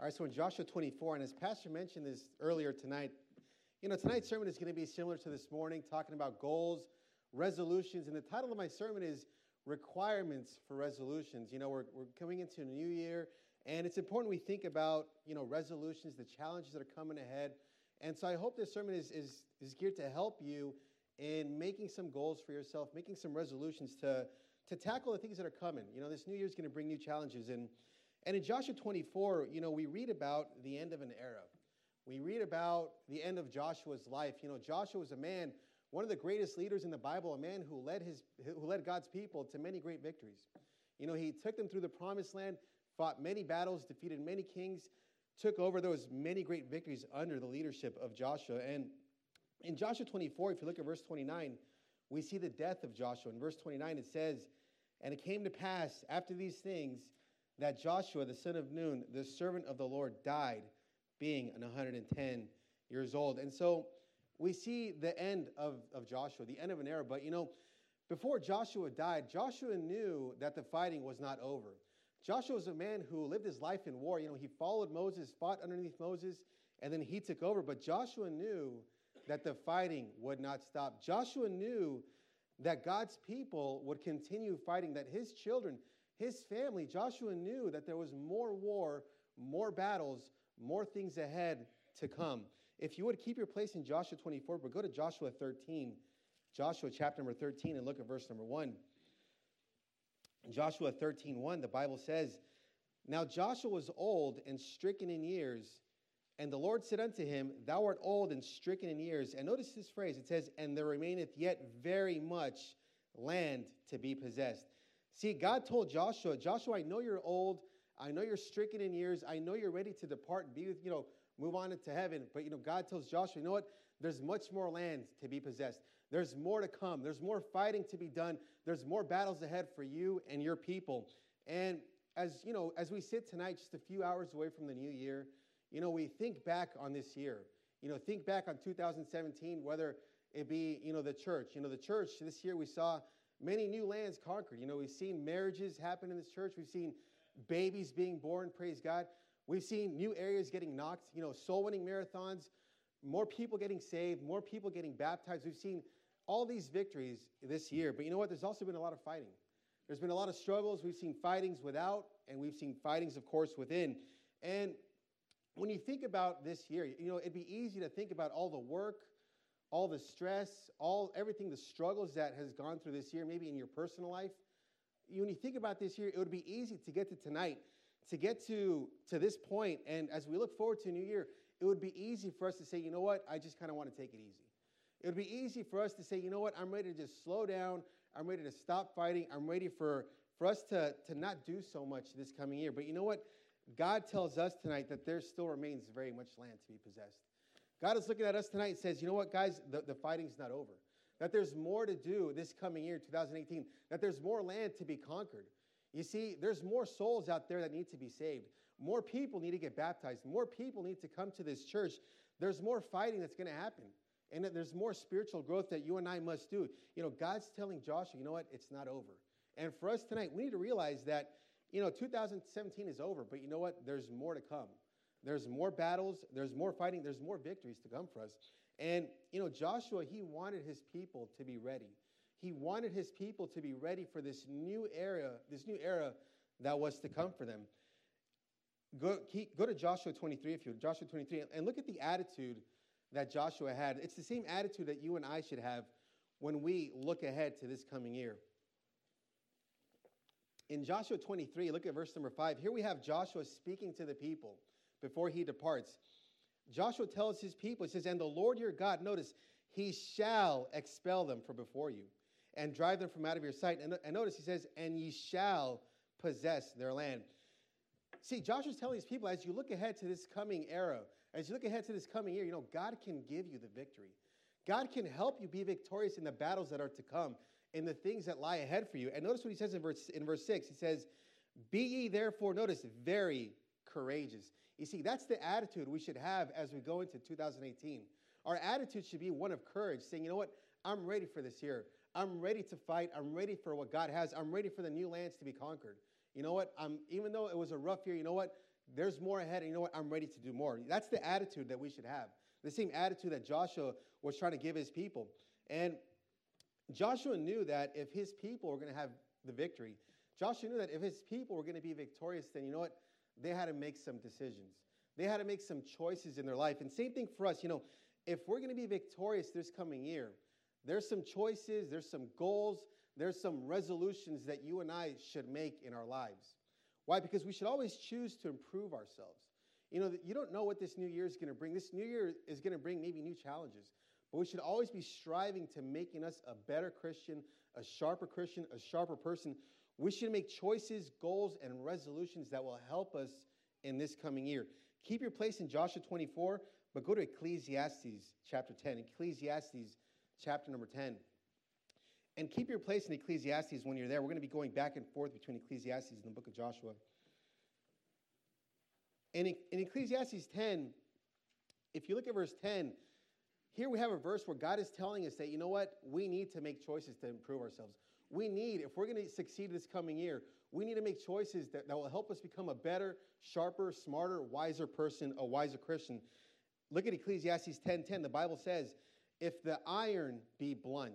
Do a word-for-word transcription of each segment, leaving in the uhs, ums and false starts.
All right, so in Joshua twenty-four, and as Pastor mentioned this earlier tonight, you know, tonight's sermon is going to be similar to this morning, talking about goals, resolutions, and the title of my sermon is Requirements for Resolutions. You know, we're, we're coming into a new year, and it's important we think about, you know, resolutions, the challenges that are coming ahead, and so I hope this sermon is, is, is geared to help you in making some goals for yourself, making some resolutions to, to tackle the things that are coming. You know, this new year is going to bring new challenges, and And in Joshua twenty-four, you know, we read about the end of an era. We read about the end of Joshua's life. You know, Joshua was a man, one of the greatest leaders in the Bible, a man who led his, who led God's people to many great victories. You know, he took them through the promised land, fought many battles, defeated many kings, took over those many great victories under the leadership of Joshua. And in Joshua twenty-four, if you look at verse twenty-nine, we see the death of Joshua. In verse twenty-nine, it says, "And it came to pass after these things that Joshua, the son of Nun, the servant of the Lord, died, being one hundred ten years old." And so we see the end of, of Joshua, the end of an era. But, you know, before Joshua died, Joshua knew that the fighting was not over. Joshua was a man who lived his life in war. You know, he followed Moses, fought underneath Moses, and then he took over. But Joshua knew that the fighting would not stop. Joshua knew that God's people would continue fighting, that his children, his family, Joshua knew that there was more war, more battles, more things ahead to come. If you would keep your place in Joshua twenty-four, but go to Joshua thirteen, Joshua chapter number thirteen, and look at verse number one. In Joshua thirteen one, the Bible says, "Now Joshua was old and stricken in years, and the Lord said unto him, Thou art old and stricken in years." And notice this phrase, it says, "And there remaineth yet very much land to be possessed." See, God told Joshua, Joshua, I know you're old. I know you're stricken in years. I know you're ready to depart and be with, you know, move on into heaven. But, you know, God tells Joshua, you know what? There's much more land to be possessed. There's more to come. There's more fighting to be done. There's more battles ahead for you and your people. And as, you know, as we sit tonight, just a few hours away from the new year, you know, we think back on this year. You know, think back on two thousand seventeen, whether it be, you know, the church. You know, the church this year we saw many new lands conquered. You know, we've seen marriages happen in this church. We've seen babies being born, praise God. We've seen new areas getting knocked, you know, soul-winning marathons, more people getting saved, more people getting baptized. We've seen all these victories this year. But you know what? There's also been a lot of fighting. There's been a lot of struggles. We've seen fightings without, and we've seen fightings, of course, within. And when you think about this year, you know, it'd be easy to think about all the work, all the stress, all everything, the struggles that has gone through this year, maybe in your personal life. When you think about this year, it would be easy to get to tonight, to get to, to this point, and as we look forward to a new year, it would be easy for us to say, you know what, I just kind of want to take it easy. It would be easy for us to say, you know what, I'm ready to just slow down, I'm ready to stop fighting, I'm ready for, for us to, to not do so much this coming year. But you know what? God tells us tonight that there still remains very much land to be possessed. God is looking at us tonight and says, you know what, guys, the, the fighting's not over. That there's more to do this coming year, two thousand eighteen. That there's more land to be conquered. You see, there's more souls out there that need to be saved. More people need to get baptized. More people need to come to this church. There's more fighting that's going to happen. And that there's more spiritual growth that you and I must do. You know, God's telling Joshua, you know what, it's not over. And for us tonight, we need to realize that, you know, two thousand seventeen is over. But you know what, there's more to come. There's more battles, there's more fighting, there's more victories to come for us. And, you know, Joshua, he wanted his people to be ready. He wanted his people to be ready for this new era, this new era that was to come for them. Go, keep, go to Joshua twenty-three, if you would, Joshua twenty-three, and look at the attitude that Joshua had. It's the same attitude that you and I should have when we look ahead to this coming year. In Joshua twenty-three, look at verse number five. Here we have Joshua speaking to the people before he departs. Joshua tells his people, he says, and the Lord your God, notice, he shall expel them from before you and drive them from out of your sight. And, and notice he says, and ye shall possess their land. See, Joshua's telling his people, as you look ahead to this coming era, as you look ahead to this coming year, you know, God can give you the victory. God can help you be victorious in the battles that are to come, in the things that lie ahead for you. And notice what he says in verse, in verse six. He says, be ye therefore, notice, very courageous. You see, that's the attitude we should have as we go into two thousand eighteen. Our attitude should be one of courage, saying, you know what, I'm ready for this year. I'm ready to fight. I'm ready for what God has. I'm ready for the new lands to be conquered. You know what, I'm, even though it was a rough year, you know what, there's more ahead, and you know what? I'm ready to do more. That's the attitude that we should have. The same attitude that Joshua was trying to give his people. And Joshua knew that if his people were going to have the victory, Joshua knew that if his people were going to be victorious, then you know what? They had to make some decisions. They had to make some choices in their life. And same thing for us. You know, if we're going to be victorious this coming year, there's some choices, there's some goals, there's some resolutions that you and I should make in our lives. Why? Because we should always choose to improve ourselves. You know, you don't know what this new year is going to bring. This new year is going to bring maybe new challenges. But we should always be striving to making us a better Christian, a sharper Christian, a sharper person. We should make choices, goals, and resolutions that will help us in this coming year. Keep your place in Joshua twenty-four, but go to Ecclesiastes chapter ten. Ecclesiastes chapter number ten. And keep your place in Ecclesiastes when you're there. We're going to be going back and forth between Ecclesiastes and the book of Joshua. In, in Ecclesiastes ten, if you look at verse ten, here we have a verse where God is telling us that, you know what? We need to make choices to improve ourselves. We need, if we're going to succeed this coming year, we need to make choices that, that will help us become a better, sharper, smarter, wiser person, a wiser Christian. Look at Ecclesiastes ten ten. The Bible says, if the iron be blunt,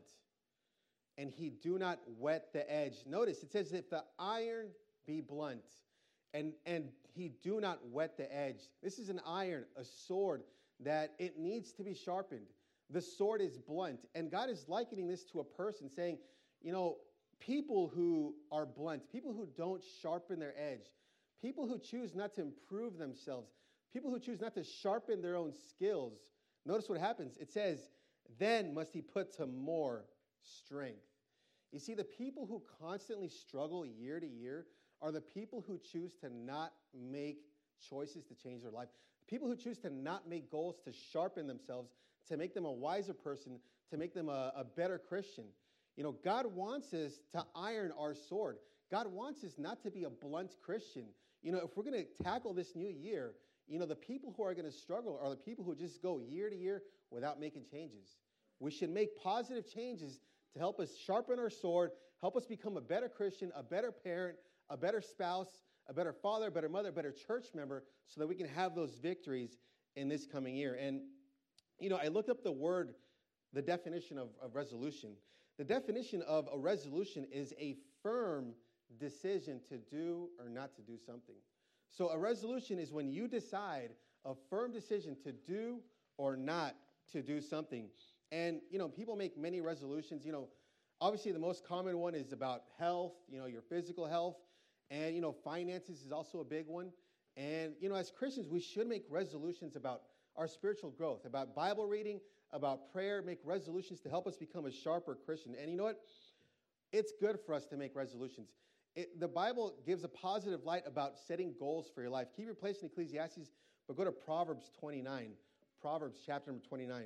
and he do not whet the edge. Notice, it says, if the iron be blunt, and, and he do not whet the edge. This is an iron, a sword, that it needs to be sharpened. The sword is blunt. And God is likening this to a person, saying, you know, people who are blunt, people who don't sharpen their edge, people who choose not to improve themselves, people who choose not to sharpen their own skills. Notice what happens. It says, then must he put to more strength. You see, the people who constantly struggle year to year are the people who choose to not make choices to change their life. People who choose to not make goals to sharpen themselves, to make them a wiser person, to make them a, a better Christian. You know, God wants us to iron our sword. God wants us not to be a blunt Christian. You know, if we're going to tackle this new year, you know, the people who are going to struggle are the people who just go year to year without making changes. We should make positive changes to help us sharpen our sword, help us become a better Christian, a better parent, a better spouse, a better father, a better mother, a better church member, so that we can have those victories in this coming year. And, you know, I looked up the word, the definition of, of resolution. The definition of a resolution is a firm decision to do or not to do something. So a resolution is when you decide a firm decision to do or not to do something. And, you know, people make many resolutions. You know, obviously the most common one is about health, you know, your physical health. And, you know, finances is also a big one. And, you know, as Christians, we should make resolutions about our spiritual growth, about Bible reading, about prayer, make resolutions to help us become a sharper Christian. And you know what? It's good for us to make resolutions. It, the Bible gives a positive light about setting goals for your life. Keep your place in Ecclesiastes, but go to Proverbs twenty-nine. Proverbs chapter number twenty-nine.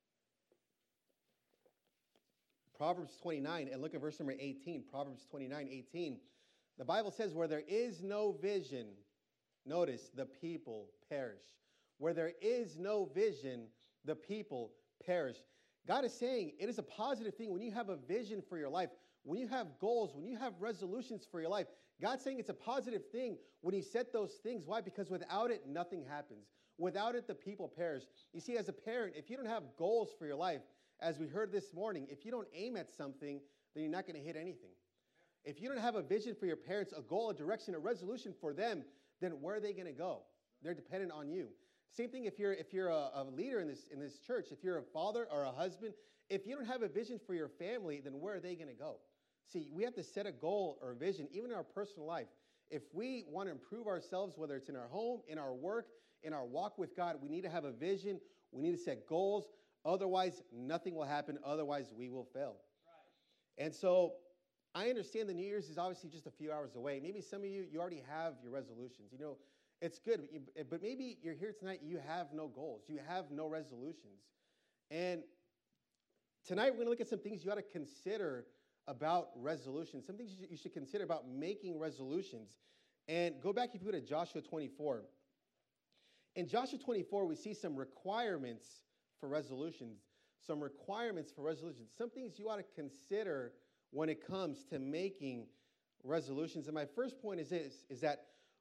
Proverbs twenty-nine, and look at verse number eighteen. Proverbs twenty-nine, eighteen. The Bible says, where there is no vision, notice, the people perish. Where there is no vision, the people perish. God is saying it is a positive thing when you have a vision for your life, when you have goals, when you have resolutions for your life. God's saying it's a positive thing when you set those things. Why? Because without it, nothing happens. Without it, the people perish. You see, as a parent, if you don't have goals for your life, as we heard this morning, if you don't aim at something, then you're not going to hit anything. If you don't have a vision for your parents, a goal, a direction, a resolution for them, then where are they going to go? They're dependent on you. Same thing if you're if you're a, a leader in this in this church, if you're a father or a husband, if you don't have a vision for your family, then where are they going to go? See, we have to set a goal or a vision, even in our personal life. If we want to improve ourselves, whether it's in our home, in our work, in our walk with God, we need to have a vision. We need to set goals. Otherwise, nothing will happen. Otherwise, we will fail. Right. And so I understand the New Year's is obviously just a few hours away. Maybe some of you, you already have your resolutions. You know, it's good, but, you, but maybe you're here tonight, you have no goals. You have no resolutions. And tonight we're going to look at some things you ought to consider about resolutions, some things you should consider about making resolutions. And go back, if you go to Joshua twenty-four. In Joshua twenty-four, we see some requirements for resolutions, some requirements for resolutions, some things you ought to consider when it comes to making resolutions. And my first point is this, is that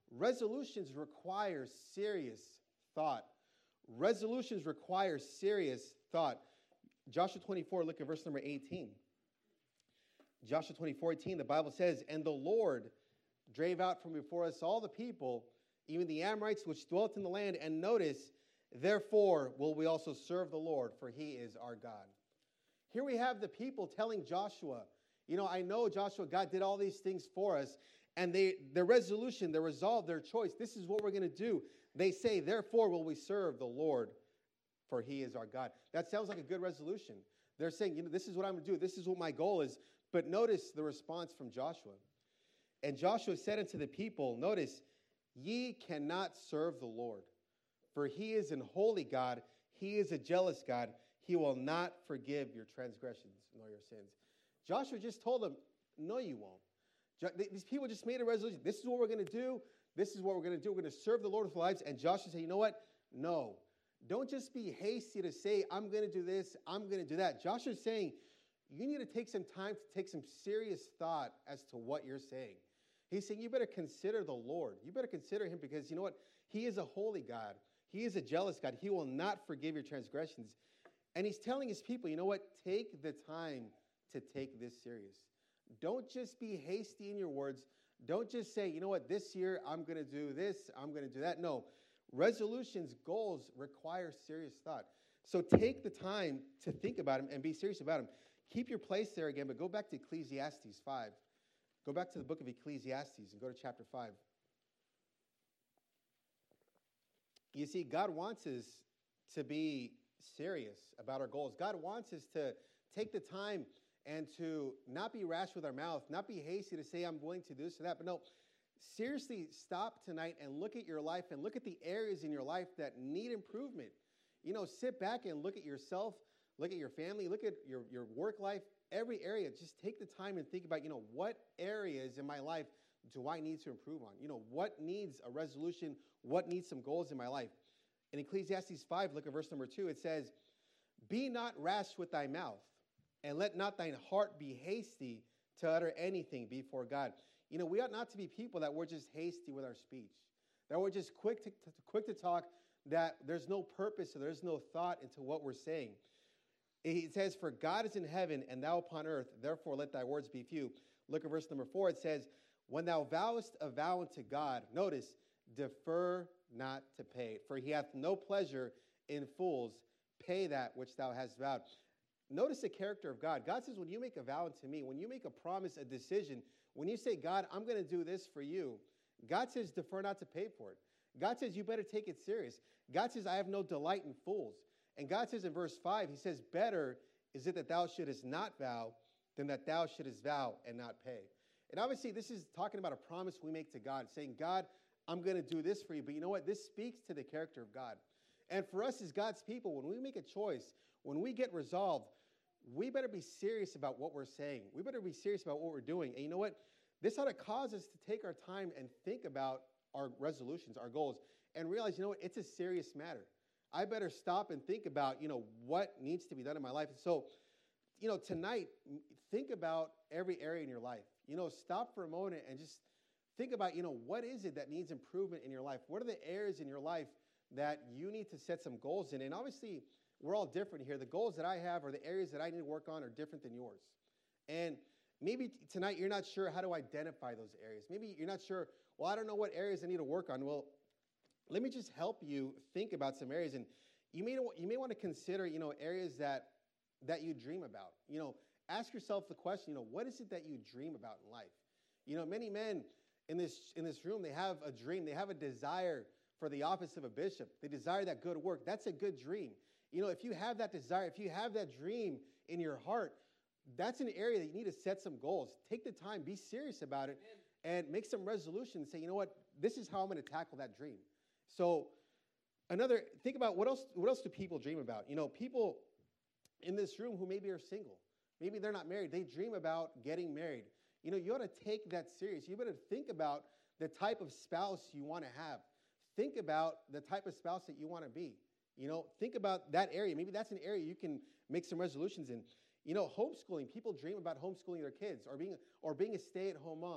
Resolutions require serious thought. Resolutions require serious thought. Joshua twenty-four, look at verse number eighteen. Joshua twenty-four, eighteen, the Bible says, "And the Lord drave out from before us all the people, even the Amorites which dwelt in the land. And notice, therefore will we also serve the Lord, for he is our God." Here we have the people telling Joshua, you know, I know, Joshua, God did all these things for us. And they, their resolution, their resolve, their choice, this is what we're going to do. They say, therefore will we serve the Lord, for he is our God. That sounds like a good resolution. They're saying, you know, this is what I'm going to do. This is what my goal is. But notice the response from Joshua. "And Joshua said unto the people," notice, "Ye cannot serve the Lord, for he is an holy God. He is a jealous God. He will not forgive your transgressions nor your sins." Joshua just told them, no, you won't. These people just made a resolution. This is what we're going to do. This is what we're going to do. We're going to serve the Lord with our lives. And Joshua said, you know what? No. Don't just be hasty to say, I'm going to do this, I'm going to do that. Joshua's saying, you need to take some time to take some serious thought as to what you're saying. He's saying, you better consider the Lord. You better consider him because, you know what? He is a holy God. He is a jealous God. He will not forgive your transgressions. And he's telling his people, you know what? Take the time to take this serious. Don't just be hasty in your words. Don't just say, you know what, this year I'm going to do this, I'm going to do that. No, resolutions, goals require serious thought. So take the time to think about them and be serious about them. Keep your place there again, but go back to Ecclesiastes five. Go back to the book of Ecclesiastes and go to chapter five. You see, God wants us to be serious about our goals. God wants us to take the time and to not be rash with our mouth, not be hasty to say, I'm going to do this or that. But no, seriously stop tonight and look at your life and look at the areas in your life that need improvement. You know, sit back and look at yourself, look at your family, look at your, your work life, every area. Just take the time and think about, you know, what areas in my life do I need to improve on? You know, what needs a resolution? What needs some goals in my life? In Ecclesiastes five, look at verse number two. It says, "Be not rash with thy mouth, and let not thine heart be hasty to utter anything before God." You know, we ought not to be people that we're just hasty with our speech, that we're just quick to, to quick to talk, that there's no purpose or there's no thought into what we're saying. It says, "For God is in heaven, and thou upon earth, therefore let thy words be few." Look at verse number four. It says, "When thou vowest a vow unto God," notice, "defer not to pay it, for he hath no pleasure in fools. Pay that which thou hast vowed." Notice the character of God. God says, when you make a vow unto me, when you make a promise, a decision, when you say, God, I'm going to do this for you, God says, defer not to pay for it. God says, you better take it serious. God says, I have no delight in fools. And God says in verse five, he says, better is it that thou shouldest not vow than that thou shouldest vow and not pay. And obviously, this is talking about a promise we make to God, saying, God, I'm going to do this for you. But you know what? This speaks to the character of God. And for us as God's people, when we make a choice, when we get resolved, we better be serious about what we're saying. We better be serious about what we're doing. And you know what? This ought to cause us to take our time and think about our resolutions, our goals, and realize, you know what? It's a serious matter. I better stop and think about, you know, what needs to be done in my life. And so, you know, tonight, think about every area in your life. You know, stop for a moment and just think about, you know, what is it that needs improvement in your life? What are the areas in your life that you need to set some goals in? And obviously, we're all different here. The goals that I have or the areas that I need to work on are different than yours. And maybe tonight you're not sure how to identify those areas. Maybe you're not sure, well, I don't know what areas I need to work on. Well, let me just help you think about some areas. And you may you may want to consider, you know, areas that that you dream about. You know, ask yourself the question, you know, what is it that you dream about in life? You know, many men in this in this room, they have a dream. They have a desire for the office of a bishop. They desire that good work. That's a good dream. You know, if you have that desire, if you have that dream in your heart, that's an area that you need to set some goals. Take the time, be serious about it, and make some resolutions. Say, you know what, this is how I'm going to tackle that dream. So another, think about what else, what else do people dream about? You know, people in this room who maybe are single, maybe they're not married, they dream about getting married. You know, you ought to take that serious. You better think about the type of spouse you want to have. Think about the type of spouse that you want to be. You know, think about that area. Maybe that's an area you can make some resolutions in. You know, homeschooling. People dream about homeschooling their kids or being or being a stay-at-home mom.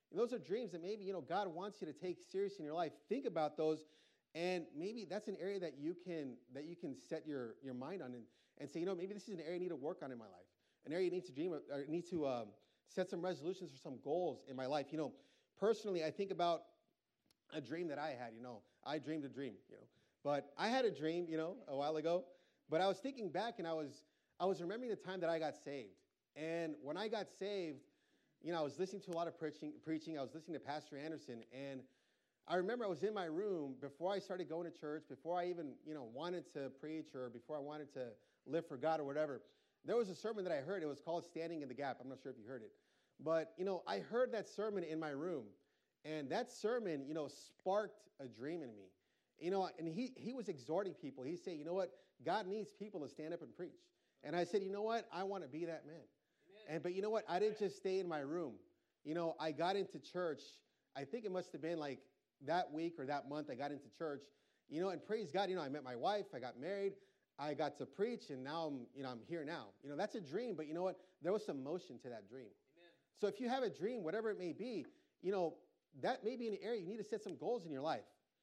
And those are dreams that maybe, you know, God wants you to take serious in your life. Think about those, and maybe that's an area that you can that you can set your, your mind on and, and say, you know, maybe this is an area I need to work on in my life, an area you need to dream of, or need to um, set some resolutions or some goals in my life. You know, personally, I think about a dream that I had. You know, I dreamed a dream. You know, but I had a dream, you know, a while ago. But I was thinking back, and I was I was remembering the time that I got saved. And when I got saved, you know, I was listening to a lot of preaching. Preaching. I was listening to Pastor Anderson, and I remember I was in my room before I started going to church, before I even, you know, wanted to preach or before I wanted to live for God or whatever. There was a sermon that I heard. It was called Standing in the Gap. I'm not sure if you heard it. But, you know, I heard that sermon in my room, and that sermon, you know, sparked a dream in me. You know, and he he was exhorting people. He said, you know what? God needs people to stand up and preach. And I said, you know what? I want to be that man. Amen. And but you know what? I didn't just stay in my room. You know, I got into church. I think it must have been like that week or that month I got into church. You know, and praise God, you know, I met my wife. I got married. I got to preach, and now I'm, you know, I'm here now. You know, that's a dream, but you know what? There was some motion to that dream. Amen. So if you have a dream, whatever it may be, you know, that may be an area you need to set some goals in your life.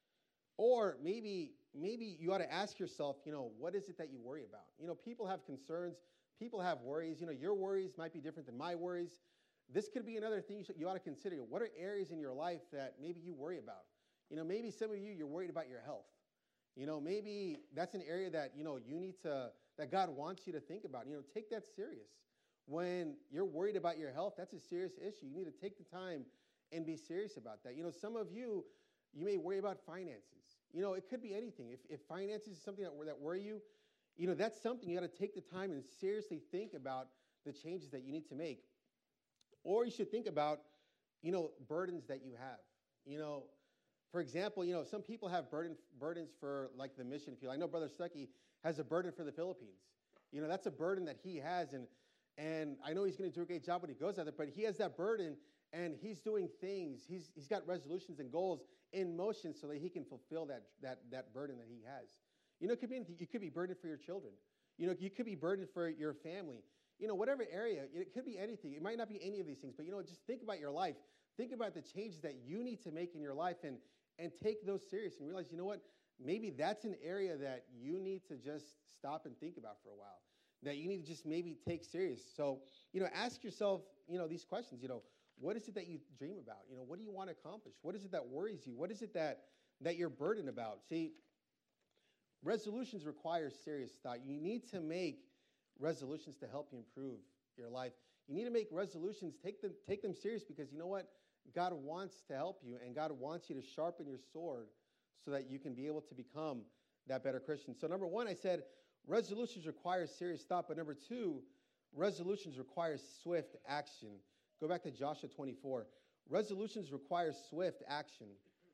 Or maybe maybe you ought to ask yourself, you know, what is it that you worry about? You know, people have concerns. People have worries. You know, your worries might be different than my worries. This could be another thing you, should, you ought to consider. What are areas in your life that maybe you worry about? You know, maybe some of you, you're worried about your health. You know, maybe that's an area that, you know, you need to, that God wants you to think about. You know, take that serious. When you're worried about your health, that's a serious issue. You need to take the time and be serious about that. You know, some of you, you may worry about finances. You know, it could be anything. If, if finances is something that, that worry you, you know, that's something you got to take the time and seriously think about the changes that you need to make. Or you should think about, you know, burdens that you have. You know, for example, you know, some people have burden, burdens for, like, the mission field. I know Brother Stuckey has a burden for the Philippines. You know, that's a burden that he has, and and I know he's going to do a great job when he goes out there, but he has that burden, and he's doing things. He's he's got resolutions and goals in motion so that he can fulfill that that that burden that he has. You know, it could be anything. You could be burdened for your children. You know, you could be burdened for your family. You know, whatever area, it could be anything. It might not be any of these things, but, you know, just think about your life. Think about the changes that you need to make in your life, and and take those serious and realize, you know what, maybe that's an area that you need to just stop and think about for a while, that you need to just maybe take serious. So, you know, ask yourself, you know, these questions. You know, what is it that you dream about? You know, what do you want to accomplish? What is it that worries you? What is it that that you're burdened about? See, resolutions require serious thought. You need to make resolutions to help you improve your life. You need to make resolutions, take them, take them serious, because you know what? God wants to help you, and God wants you to sharpen your sword so that you can be able to become that better Christian. So number one, I said resolutions require serious thought, but number two, resolutions require swift action. Go back to Joshua twenty-four. Resolutions require swift action.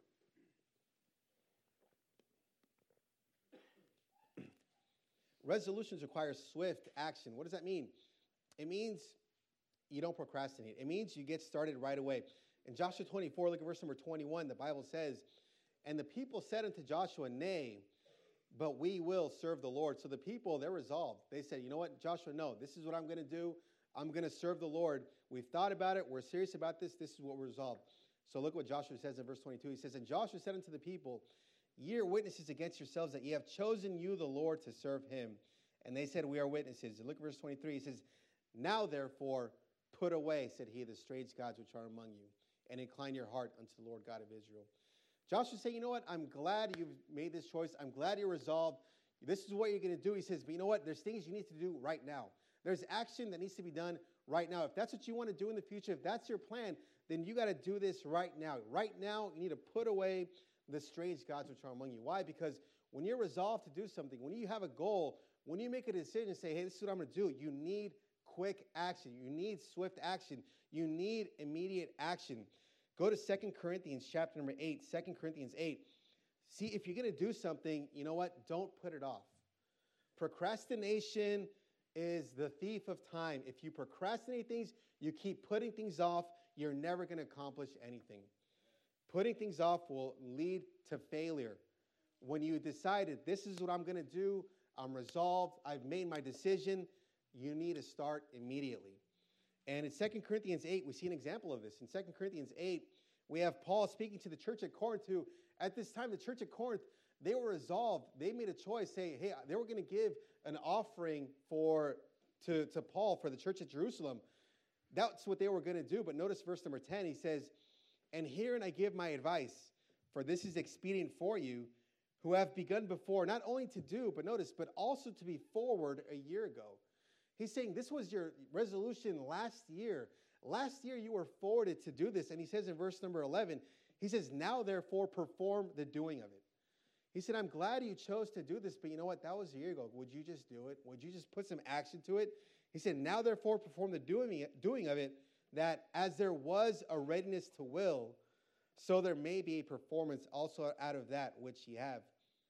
Resolutions require swift action. What does that mean? It means you don't procrastinate. It means you get started right away. In Joshua twenty-four, look at verse number twenty-one. The Bible says, "And the people said unto Joshua, Nay, but we will serve the Lord." So the people, they're resolved. They said, you know what, Joshua, no, this is what I'm going to do. I'm going to serve the Lord. We've thought about it. We're serious about this. This is what we're resolved. So look what Joshua says in verse twenty-two. He says, "And Joshua said unto the people, Ye are witnesses against yourselves that ye have chosen you the Lord to serve him. And they said, We are witnesses." And look at verse twenty-three. He says, "Now therefore put away, said he, the strange gods which are among you, and incline your heart unto the Lord God of Israel." Joshua said, you know what? I'm glad you've made this choice. I'm glad you're resolved. This is what you're going to do. He says, but you know what? There's things you need to do right now. There's action that needs to be done right now. If that's what you want to do in the future, if that's your plan, then you got to do this right now. Right now, you need to put away the strange gods which are among you. Why? Because when you're resolved to do something, when you have a goal, when you make a decision and say, hey, this is what I'm going to do, you need quick action. You need swift action. You need immediate action. Go to Second Corinthians chapter number eight, Second Corinthians eight. See, if you're going to do something, you know what? Don't put it off. Procrastination is the thief of time. If you procrastinate things, you keep putting things off, you're never going to accomplish anything. Putting things off will lead to failure. When you decided, this is what I'm going to do, I'm resolved, I've made my decision, you need to start immediately. And in Second Corinthians eight, we see an example of this. In Second Corinthians eight, we have Paul speaking to the church at Corinth, who at this time, the church at Corinth, they were resolved. They made a choice, say, hey, they were going to give an offering for to, to Paul for the church at Jerusalem. That's what they were going to do. But notice verse number ten, he says, and herein I give my advice, for this is expedient for you, who have begun before, not only to do, but notice, but also to be forward a year ago. He's saying this was your resolution last year. Last year you were forwarded to do this. And he says in verse number eleven, he says, now therefore perform the doing of it. He said, I'm glad you chose to do this, but you know what? That was a year ago. Would you just do it? Would you just put some action to it? He said, now therefore perform the doing, doing of it, that as there was a readiness to will, so there may be a performance also out of that which ye have.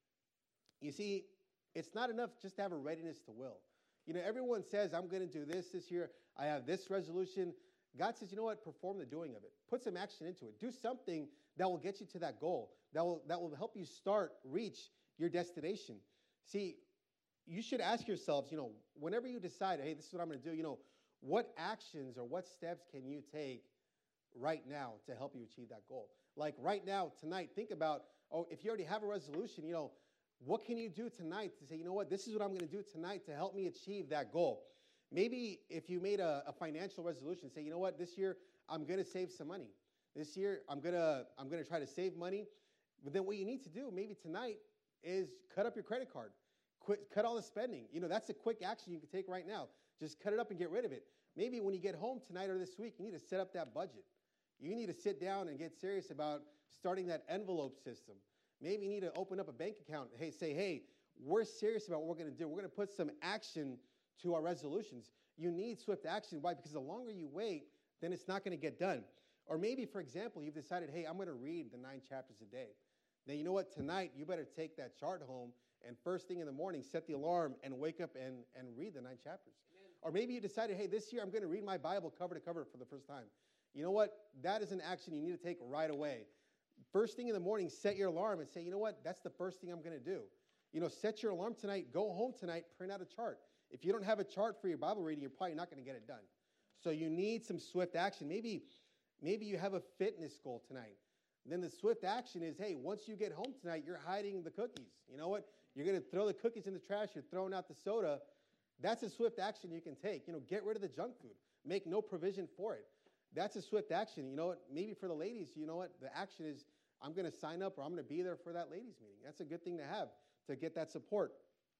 You see, it's not enough just to have a readiness to will. You know, everyone says, I'm going to do this this year. I have this resolution. God says, you know what? Perform the doing of it. Put some action into it. Do something that will get you to that goal, that will, that will help you start, reach your destination. See, you should ask yourselves, you know, whenever you decide, hey, this is what I'm going to do, you know, what actions or what steps can you take right now to help you achieve that goal? Like right now, tonight, think about, oh, if you already have a resolution, you know, what can you do tonight to say, you know what, this is what I'm going to do tonight to help me achieve that goal? Maybe if you made a, a financial resolution, say, you know what, this year I'm going to save some money. This year I'm going to I'm going to try to save money. But then what you need to do maybe tonight is cut up your credit card. Quit, cut all the spending. You know, that's a quick action you can take right now. Just cut it up and get rid of it. Maybe when you get home tonight or this week, you need to set up that budget. You need to sit down and get serious about starting that envelope system. Maybe you need to open up a bank account. Hey, say, hey, we're serious about what we're going to do. We're going to put some action to our resolutions. You need swift action. Why? Because the longer you wait, then it's not going to get done. Or maybe, for example, you've decided, hey, I'm going to read the nine chapters a day. Then you know what? Tonight, you better take that chart home and first thing in the morning, set the alarm and wake up and, and read the nine chapters. Amen. Or maybe you decided, hey, this year I'm going to read my Bible cover to cover for the first time. You know what? That is an action you need to take right away. First thing in the morning, set your alarm and say, you know what? That's the first thing I'm going to do. You know, set your alarm tonight, go home tonight, print out a chart. If you don't have a chart for your Bible reading, you're probably not going to get it done. So you need some swift action. Maybe, maybe you have a fitness goal tonight. Then the swift action is, hey, once you get home tonight, you're hiding the cookies. You know what? You're going to throw the cookies in the trash. You're throwing out the soda. That's a swift action you can take. You know, get rid of the junk food. Make no provision for it. That's a swift action. You know what? Maybe for the ladies, you know what? The action is, I'm going to sign up or I'm going to be there for that ladies meeting. That's a good thing to have to get that support.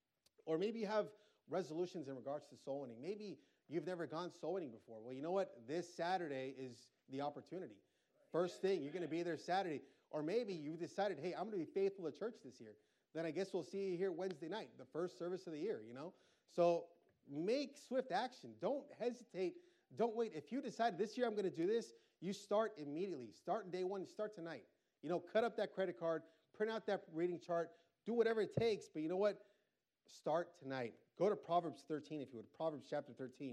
Or maybe you have resolutions in regards to soul winning. Maybe you've never gone soul winning before. Well, you know what? This Saturday is the opportunity. First thing, you're going to be there Saturday. Or maybe you've decided, hey, I'm going to be faithful to church this year. Then I guess we'll see you here Wednesday night, the first service of the year, you know? So make swift action. Don't hesitate. Don't wait. If you decide this year I'm going to do this, you start immediately. Start day one. Start tonight. You know, cut up that credit card, print out that reading chart, do whatever it takes. But you know what? Start tonight. Go to Proverbs thirteen, if you would. Proverbs chapter thirteen.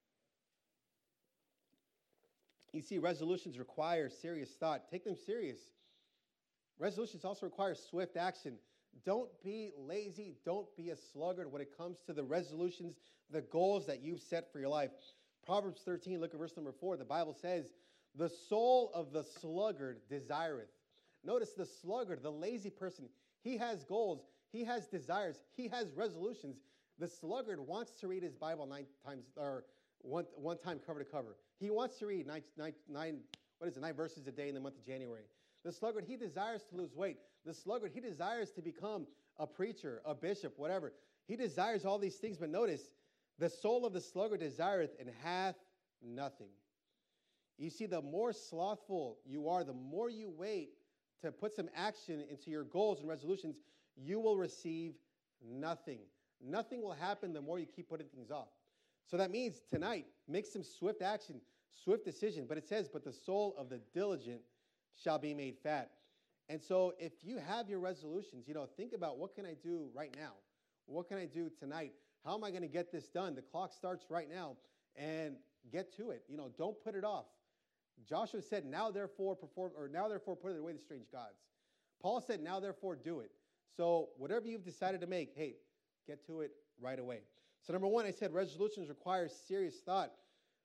You see, resolutions require serious thought. Take them serious. Resolutions also require swift action. Don't be lazy. Don't be a sluggard when it comes to the resolutions, the goals that you've set for your life. Proverbs thirteen, look at verse number four. The Bible says, the soul of the sluggard desireth. Notice the sluggard, the lazy person, he has goals, he has desires, he has resolutions. The sluggard wants to read his Bible nine times, or one, one time cover to cover. He wants to read nine, nine, nine, what is it, nine verses a day in the month of January. The sluggard, he desires to lose weight. The sluggard, he desires to become a preacher, a bishop, whatever. He desires all these things, but notice, the soul of the sluggard desireth and hath nothing. You see, the more slothful you are, the more you wait to put some action into your goals and resolutions, you will receive nothing. Nothing will happen the more you keep putting things off. So that means tonight, make some swift action, swift decision. But it says, but the soul of the diligent shall be made fat. And so if you have your resolutions, you know, think about, what can I do right now? What can I do tonight? How am I going to get this done? The clock starts right now, and get to it. You know, don't put it off. Joshua said, now therefore perform, or now therefore put it away the strange gods. Paul said, now therefore do it. So whatever you've decided to make, hey, get to it right away. So number one, I said resolutions require serious thought.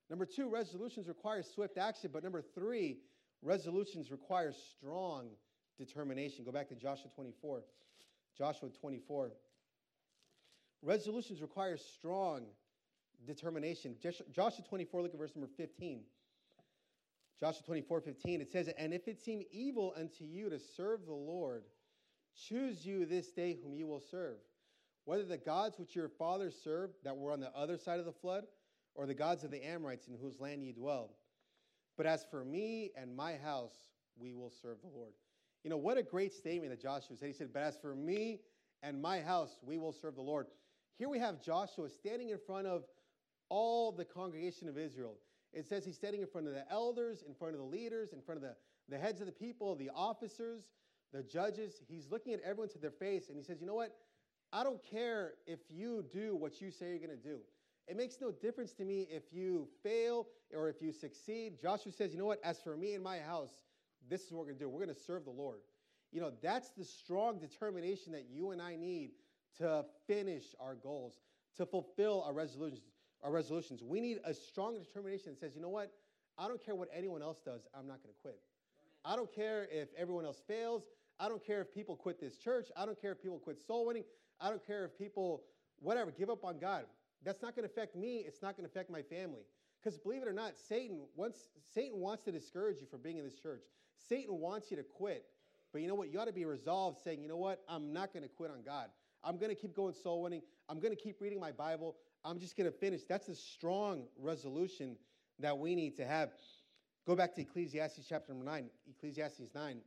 Number two, resolutions require swift action. But number three, resolutions require strong determination. Go back to Joshua twenty-four. Joshua twenty-four. Resolutions require strong determination. Joshua twenty-four, look at verse number fifteen. Joshua twenty-four, fifteen, it says, and if it seem evil unto you to serve the Lord, choose you this day whom you will serve, whether the gods which your fathers served that were on the other side of the flood, or the gods of the Amorites in whose land ye dwell. But as for me and my house, we will serve the Lord. You know, what a great statement that Joshua said. He said, but as for me and my house, we will serve the Lord. Here we have Joshua standing in front of all the congregation of Israel. It says he's standing in front of the elders, in front of the leaders, in front of the, the heads of the people, the officers, the judges. He's looking at everyone to their face, and he says, you know what? I don't care if you do what you say you're going to do. It makes no difference to me if you fail or if you succeed. Joshua says, you know what? As for me and my house, this is what we're going to do. We're going to serve the Lord. You know, that's the strong determination that you and I need to finish our goals, to fulfill our resolutions. Our resolutions. We need a strong determination that says, you know what? I don't care what anyone else does. I'm not going to quit. Amen. I don't care if everyone else fails. I don't care if people quit this church. I don't care if people quit soul winning. I don't care if people, whatever, give up on God. That's not going to affect me. It's not going to affect my family. Because believe it or not, Satan wants, Satan wants to discourage you from being in this church. Satan wants you to quit. But you know what? You ought to be resolved saying, you know what? I'm not going to quit on God. I'm going to keep going soul winning. I'm going to keep reading my Bible. I'm just going to finish. That's a strong resolution that we need to have. Go back to Ecclesiastes chapter number nine. Ecclesiastes nine.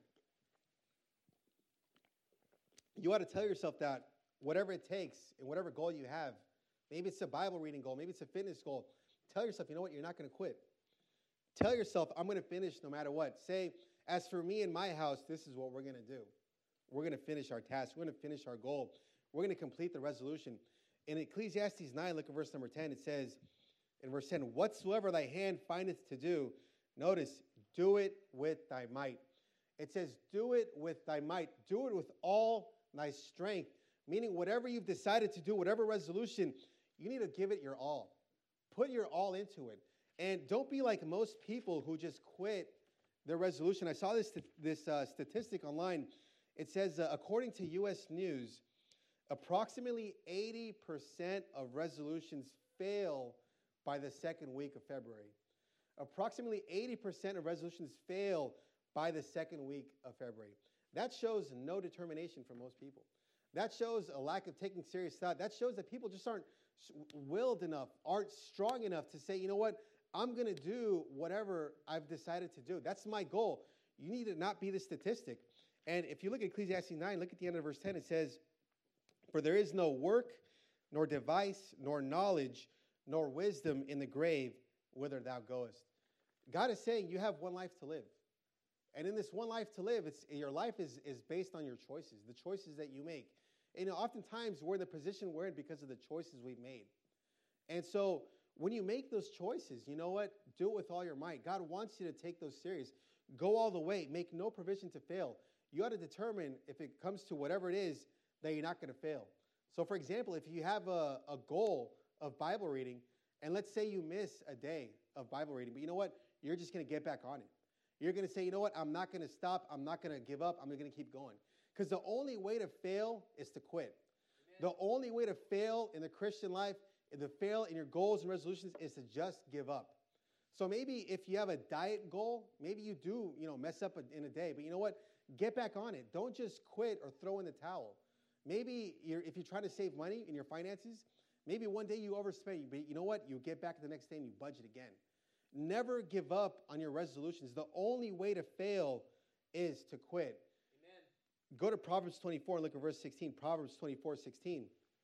You ought to tell yourself that whatever it takes and whatever goal you have, maybe it's a Bible reading goal, maybe it's a fitness goal, tell yourself, you know what, you're not going to quit. Tell yourself, I'm going to finish no matter what. Say, as for me and my house, this is what we're going to do. We're going to finish our task. We're going to finish our goal. We're going to complete the resolution. In Ecclesiastes nine, look at verse number ten. It says, in verse ten, whatsoever thy hand findeth to do, notice, do it with thy might. It says, do it with thy might. Do it with all thy strength. Meaning whatever you've decided to do, whatever resolution, you need to give it your all. Put your all into it. And don't be like most people who just quit their resolution. I saw this, this uh, statistic online. It says, uh, according to U S News, approximately eighty percent of resolutions fail by the second week of February. Approximately eighty percent of resolutions fail by the second week of February. That shows no determination from most people. That shows a lack of taking serious thought. That shows that people just aren't willed enough, aren't strong enough to say, you know what, I'm going to do whatever I've decided to do. That's my goal. You need to not be the statistic. And if you look at Ecclesiastes nine, look at the end of verse ten, it says, for there is no work, nor device, nor knowledge, nor wisdom in the grave whither thou goest. God is saying you have one life to live. And in this one life to live, it's, your life is, is based on your choices, the choices that you make. And, you know, oftentimes we're in the position we're in because of the choices we've made. And so when you make those choices, you know what? Do it with all your might. God wants you to take those serious. Go all the way. Make no provision to fail. You ought to determine, if it comes to whatever it is, that you're not going to fail. So, for example, if you have a, a goal of Bible reading, and let's say you miss a day of Bible reading, but you know what? You're just going to get back on it. You're going to say, you know what? I'm not going to stop. I'm not going to give up. I'm going to keep going. Because the only way to fail is to quit. Amen. The only way to fail in the Christian life, and to fail in your goals and resolutions, is to just give up. So maybe if you have a diet goal, maybe you do, you know, mess up in a day. But you know what? Get back on it. Don't just quit or throw in the towel. Maybe you're, if you're trying to save money in your finances, maybe one day you overspend, but you know what? You get back the next day and you budget again. Never give up on your resolutions. The only way to fail is to quit. Amen. Go to Proverbs twenty-four and look at verse sixteen. Proverbs twenty-four, sixteen.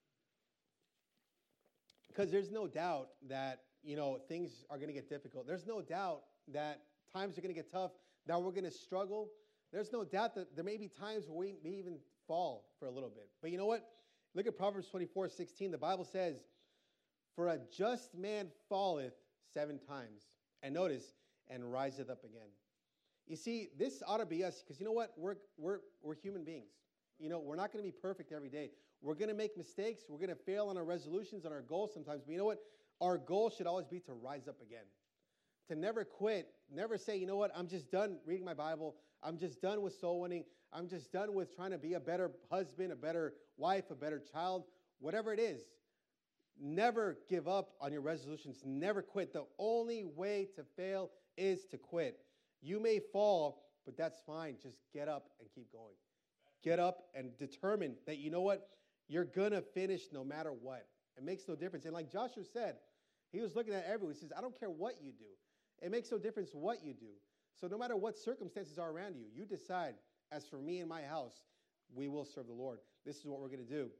Because there's no doubt that, you know, things are going to get difficult. There's no doubt that times are going to get tough, that we're going to struggle. There's no doubt that there may be times where we may even fall for a little bit. But you know what? Look at Proverbs twenty-four, sixteen. The Bible says, for a just man falleth seven times. And notice, and riseth up again. You see, this ought to be us, because you know what? We're, we're, we're human beings. You know, we're not going to be perfect every day. We're going to make mistakes. We're going to fail on our resolutions, on our goals sometimes. But you know what? Our goal should always be to rise up again. to never quit, never say, you know what, I'm just done reading my Bible. I'm just done with soul winning. I'm just done with trying to be a better husband, a better wife, a better child, whatever it is. Never give up on your resolutions. Never quit. The only way to fail is to quit. You may fall, but that's fine. Just get up and keep going. Get up and determine that, you know what, you're going to finish no matter what. It makes no difference. And like Joshua said, he was looking at everyone. He says, I don't care what you do. It makes no difference what you do. So no matter what circumstances are around you, you decide, as for me and my house, we will serve the Lord. This is what we're going to do.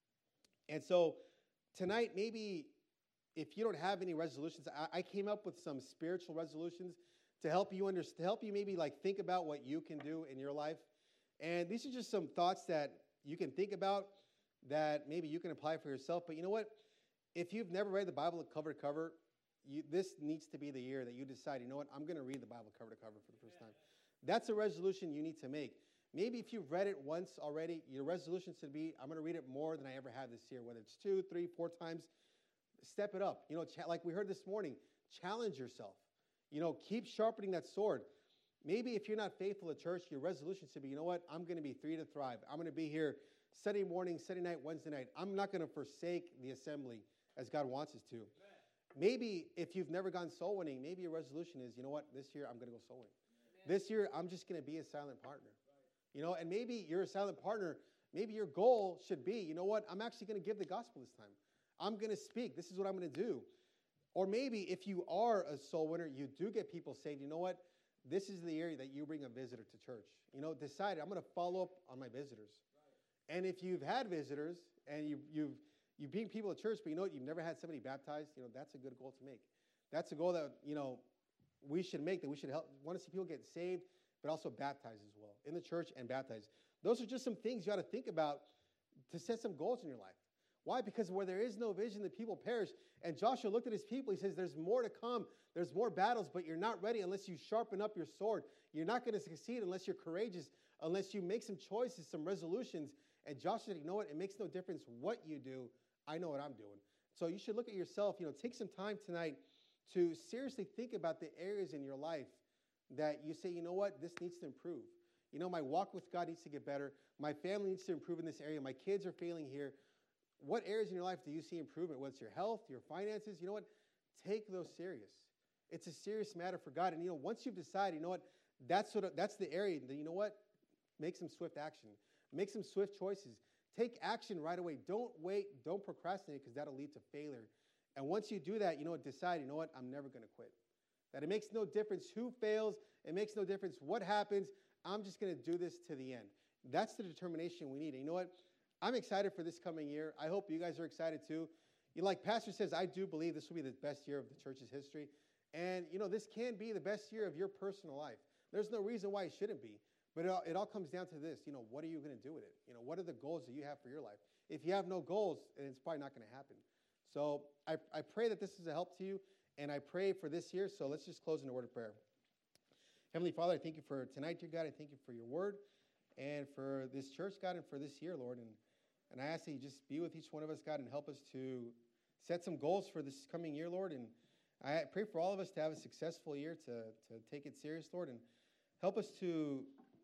And so tonight, maybe if you don't have any resolutions, I, I came up with some spiritual resolutions to help you understand, to help you maybe like think about what you can do in your life. And these are just some thoughts that you can think about that maybe you can apply for yourself. But you know what? If you've never read the Bible cover to cover, you, this needs to be the year that you decide, you know what, I'm going to read the Bible cover to cover for the first time. That's a resolution you need to make. Maybe if you've read it once already, your resolution should be, I'm going to read it more than I ever have this year, whether it's two, three, four times. Step it up. You know, cha- like we heard this morning, challenge yourself. You know, keep sharpening that sword. Maybe if you're not faithful at church, your resolution should be, you know what, I'm going to be three to thrive. I'm going to be here Sunday morning, Sunday night, Wednesday night. I'm not going to forsake the assembly as God wants us to. Amen. Maybe if you've never gone soul winning, maybe your resolution is, you know what, this year I'm going to go soul winning. Amen. This year I'm just going to be a silent partner. Right. You know, and maybe you're a silent partner. Maybe your goal should be, you know what, I'm actually going to give the gospel this time. I'm going to speak. This is what I'm going to do. Or maybe if you are a soul winner, you do get people saved. You know what? This is the area that you bring a visitor to church. You know, decide, I'm going to follow up on my visitors. Right. And if you've had visitors and you, you've you bring people to church, but you know what? You've never had somebody baptized. You know, that's a good goal to make. That's a goal that, you know, we should make, that we should help, want to see people get saved, but also baptized as well in the church and baptized. Those are just some things you got to think about to set some goals in your life. Why? Because where there is no vision, the people perish. And Joshua looked at his people. He says, there's more to come. There's more battles, but you're not ready unless you sharpen up your sword. You're not going to succeed unless you're courageous, unless you make some choices, some resolutions. And Joshua said, you know what? It makes no difference what you do. I know what I'm doing. So you should look at yourself. You know, take some time tonight to seriously think about the areas in your life that you say, you know what? This needs to improve. You know, my walk with God needs to get better. My family needs to improve in this area. My kids are failing here. What areas in your life do you see improvement? Whether it's your health, your finances, you know what? Take those serious. It's a serious matter for God. And, you know, once you've decided, you know what? That's, sort of, that's the area that, you know what? Make some swift action. Make some swift choices. Take action right away. Don't wait. Don't procrastinate, because that'll lead to failure. And once you do that, you know what? Decide, you know what? I'm never going to quit. That it makes no difference who fails. It makes no difference what happens. I'm just going to do this to the end. That's the determination we need. And you know what? I'm excited for this coming year. I hope you guys are excited too. You know, like Pastor says, I do believe this will be the best year of the church's history. And, you know, this can be the best year of your personal life. There's no reason why it shouldn't be. But it all, it all comes down to this. You know, what are you going to do with it? You know, what are the goals that you have for your life? If you have no goals, it's probably not going to happen. So I, I pray that this is a help to you, and I pray for this year. So let's just close in a word of prayer. Heavenly Father, I thank you for tonight, dear God. I thank you for your word and for this church, God, and for this year, Lord. And, and I ask that you just be with each one of us, God, and help us to set some goals for this coming year, Lord. And I pray for all of us to have a successful year, to, to take it serious, Lord, and help us to...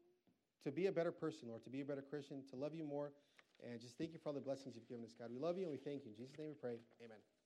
to be a better person, Lord, to be a better Christian, to love you more, and just thank you for all the blessings you've given us, God. We love you and we thank you. In Jesus' name we pray. Amen.